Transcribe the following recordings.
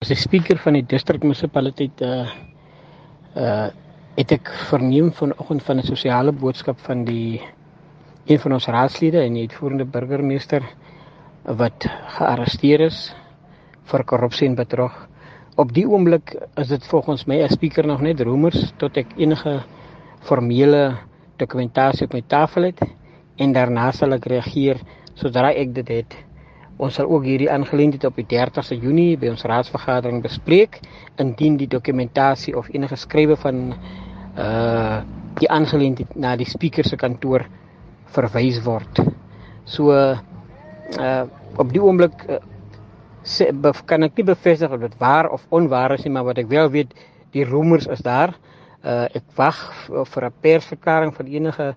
die speaker van die distrikmunisipaliteit het ek verneem vanoggend van 'n sosiale boodskap van een van ons raadslede en die uitvoerende burgemeester wat gearresteer is vir korrupsie en bedrog. Op die oomblik is dit volgens my as speaker nog net roemers tot ek enige formele dokumentasie op my tafel het en daarna sal ek reageer sodra ek dit het. Ons sal ook hierdie aangeleentheid op die 30ste Junie by ons raadsvergadering bespreek indien die dokumentasie of enige skrywe van die aangeleentheid na die speaker se kantoor verwys word. So op die oomblik kan ek nie bevestig of dit waar of onwaar is nie, maar wat ek wel weet, die roemers is daar. Ek wag vir 'n persverklaring van enige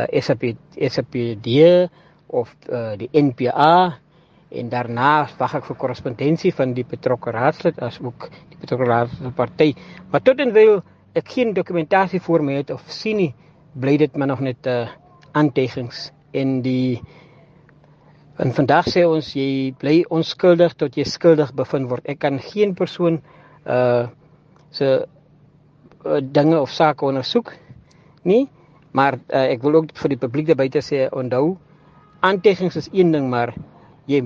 SAPD of die NPA en daarna wag ek vir korrespondensie van die betrokke raadslid as ook die betrokke raadsparty. Maar tot en wyl ek geen dokumentasie voor my het of sien nie, bly dit maar nog net aantekenings en vandag sê ons jy bly onskuldig tot jy skuldig bevind word. Ek kan geen persoon se dinge of sake ondersoek nie, maar ek wil ook vir die publiek daar buite sê, onthou, aantekenings is een ding, maar jy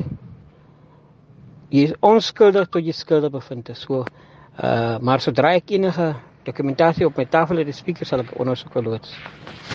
is onskuldig tot jy skuldig bevind is. So, maar sodra ek enige dokumentasie op my tafel het, die speaker sal ek ondersoek loods.